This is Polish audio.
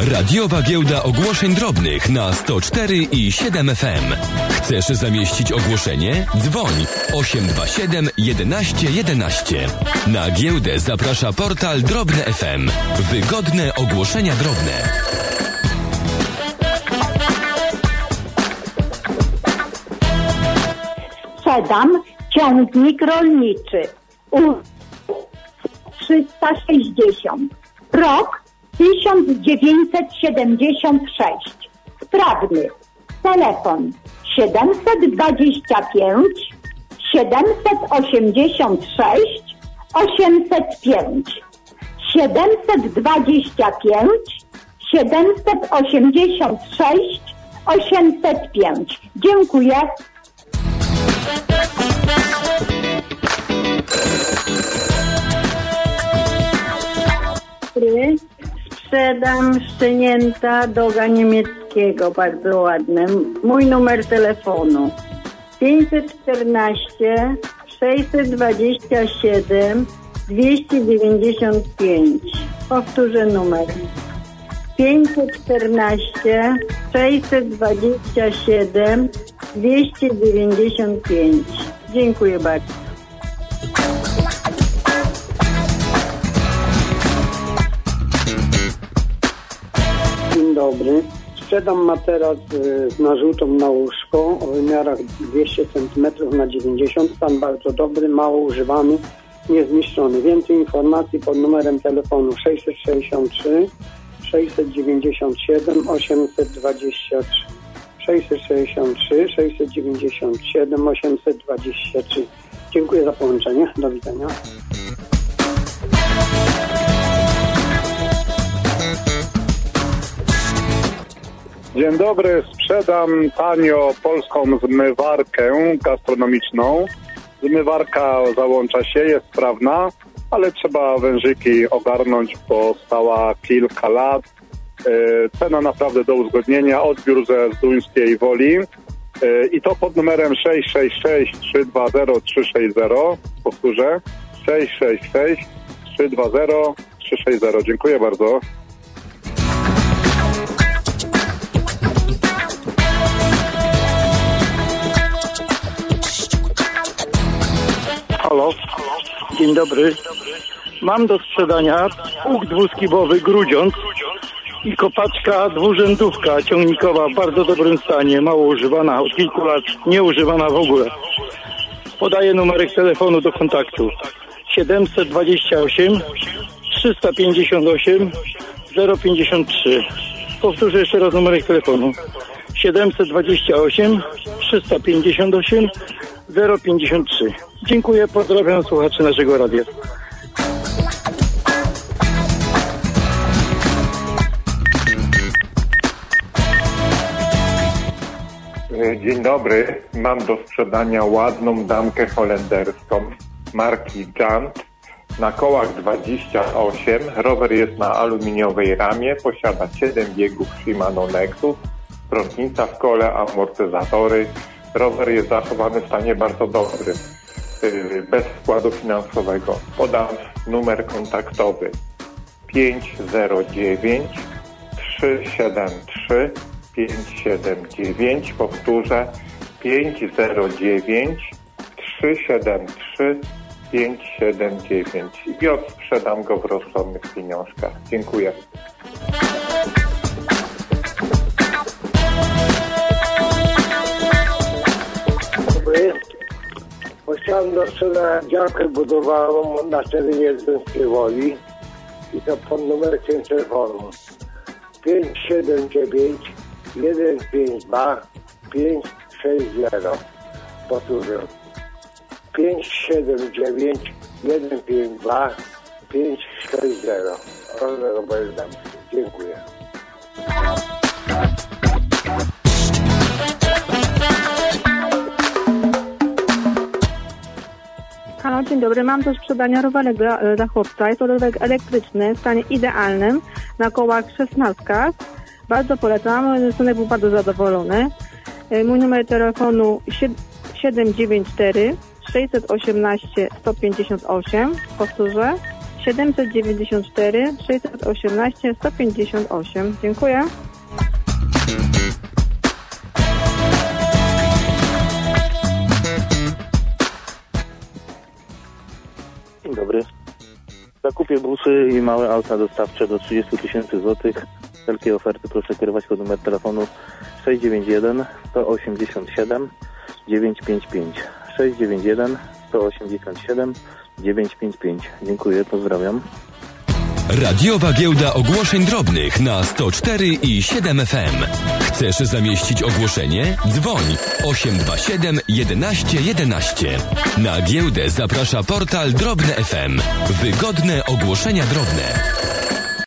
Radiowa Giełda Ogłoszeń Drobnych na 104 i 7 FM. Chcesz zamieścić ogłoszenie? Dzwoń 827 11 11. Na giełdę zaprasza portal Drobne FM. Wygodne ogłoszenia drobne. Sprzedam ciągnik rolniczy. 360. Rok 1976. Sprawny. Telefon 725 786 805. 725 786 805. Dziękuję. Sprzedam szczenięta doga niemieckiego, bardzo ładne. Mój numer telefonu 514 627 295. Powtórzę numer 514 627 295. Dziękuję bardzo. Dzień dobry. Sprzedam materac z narzutą na łóżko o wymiarach 200 cm na 90. Stan bardzo dobry, mało używany, niezniszczony. Więcej informacji pod numerem telefonu 663 697 823. 663 697 823. Dziękuję za połączenie. Do widzenia. Dzień dobry, sprzedam tanio polską zmywarkę gastronomiczną. Zmywarka załącza się, jest sprawna, ale trzeba wężyki ogarnąć, bo stała kilka lat. Cena naprawdę do uzgodnienia, odbiór ze Zduńskiej Woli i to pod numerem 666 320 360. Powtórzę, 666 320 360. Dziękuję bardzo. Halo, dzień dobry. Mam do sprzedania pług dwuskibowy Grudziądz i kopaczka dwurzędówka ciągnikowa w bardzo dobrym stanie, mało używana, od kilku lat nieużywana w ogóle. Podaję numerek telefonu do kontaktu 728 358 053. Powtórzę jeszcze raz numerek telefonu 728 358 053. Dziękuję, pozdrawiam słuchaczy naszego radia. Dzień dobry, mam do sprzedania ładną damkę holenderską marki Jant na kołach 28. Rower jest na aluminiowej ramie, posiada 7 biegów Shimano Nexus, prątnica w kole, amortyzatory. Rower jest zachowany w stanie bardzo dobrym, bez wkładu finansowego. Podam numer kontaktowy 509 373 579. Powtórzę 509 373 579 i odsprzedam go w rozsądnych pieniążkach. Dziękuję. Chciałem do sprzedania działkę budowaną na terenie Zduńskiej Woli i to pod numerkiem telefonu 579 152 560. Powtórzę 579 152 560. Dziękuję. Halo, dzień dobry. Mam do sprzedania rowerek dla chłopca. Jest to rowerek elektryczny w stanie idealnym na kołach 16. Bardzo polecam. Synek był bardzo zadowolony. Mój numer telefonu 794 618 158. Powtórzę 794 618 158. Dziękuję. Dzień dobry. Zakupię busy i małe auta dostawcze do 30 000 złotych. Wszelkie oferty proszę kierować pod numer telefonu 691 187 955. 691 187 955. Dziękuję, pozdrawiam. Radiowa Giełda Ogłoszeń Drobnych na 104 i 7 FM. Chcesz zamieścić ogłoszenie? Dzwoń 827 11 11. Na giełdę zaprasza portal Drobne FM. Wygodne ogłoszenia drobne.